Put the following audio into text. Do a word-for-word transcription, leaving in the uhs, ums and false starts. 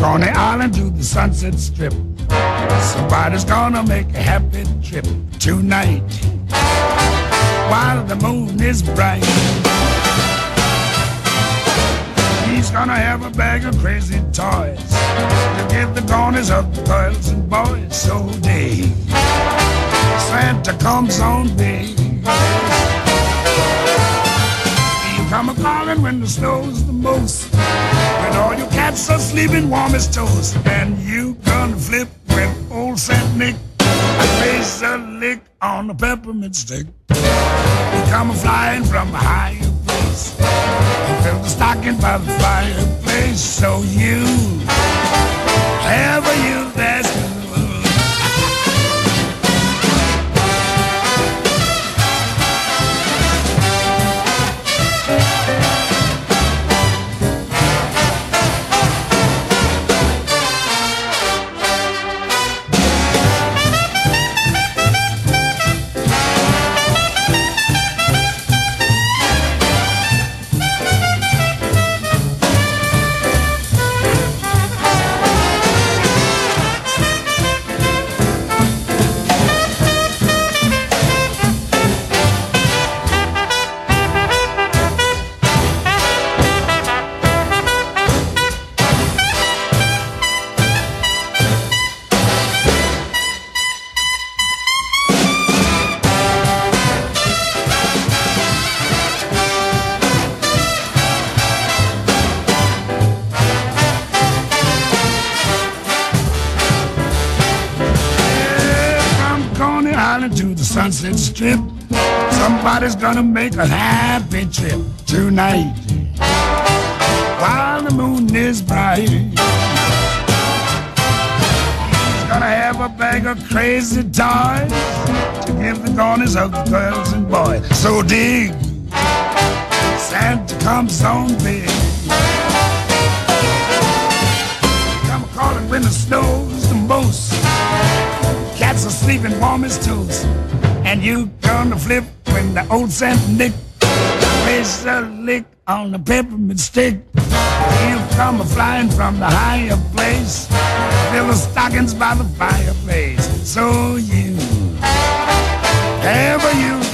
Coney Island to the Sunset Strip. Somebody's gonna make a happy trip tonight while the moon is bright. He's gonna have a bag of crazy toys to give the corners of the girls and boys. So day Santa comes on day. You come a-calling when the snow's the most, when all your cats are sleeping warm as toast, and you gonna flip when old Saint Nick plays a lick on the peppermint stick. You come a-flying from a higher place and fill the stocking by the fireplace. So you, ever you that's good. To the Sunset Strip, somebody's gonna make a happy trip tonight while the moon is bright. He's gonna have a bag of crazy toys to give the corners of the girls and boys. So dig, Santa comes on big. Come a-calling when the snow's the most, cats are sleeping warm as toast, and you gonna flip when the old Saint Nick plays a lick on the peppermint stick. You come a-flying from the higher place, fill the stockings by the fireplace. So you, ever you